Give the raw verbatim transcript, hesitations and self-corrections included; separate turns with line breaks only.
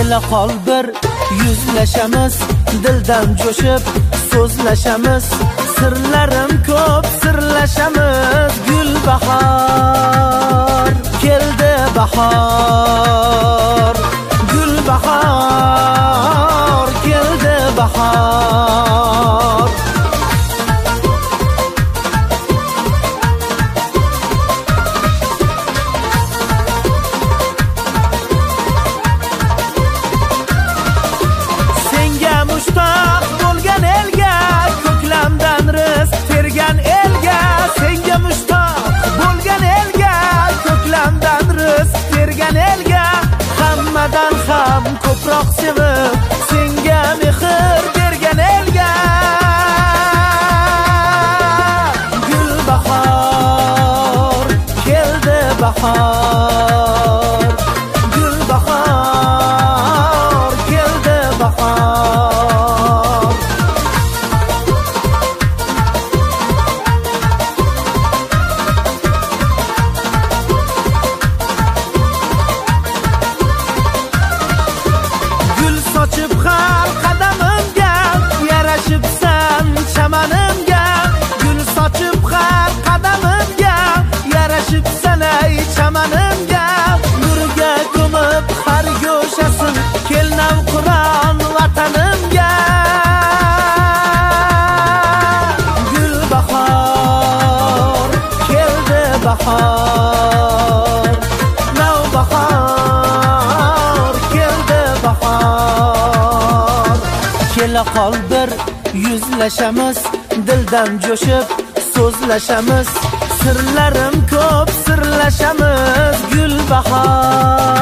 Kela qol bir yuzlashamiz, dildan jo'shib so'zlashamiz, sirlarim ko'p sirlashamiz. Gulbahor keldi, bahor, gulbahor keldi, bahor. Mushtoq bo'lgan elga, ko'klamdan rizq tergan elga. Senga mushtoq bo'lgan elga, ko'klamdan rizq tergan elga. Hammadan ham ko'proq sevib, senga mehr bergan elga. Gulbahor keldi, bahor, gulbahor keldi, bahor. Sochib har qadamimga, yarashibsan chamanimga. Gul sochib har qadamimga, yarashibsan ay chamanimga. Nurga ko'mib har go'shasin, kel navqiron vatanimga. Gulbahor keldi, bahor, navbahor keldi, bahor. Kela qol bir yuzlashamiz, dildan jo'shib so'zlashamiz, sirlarim ko'p sirlashamiz. Gulbahor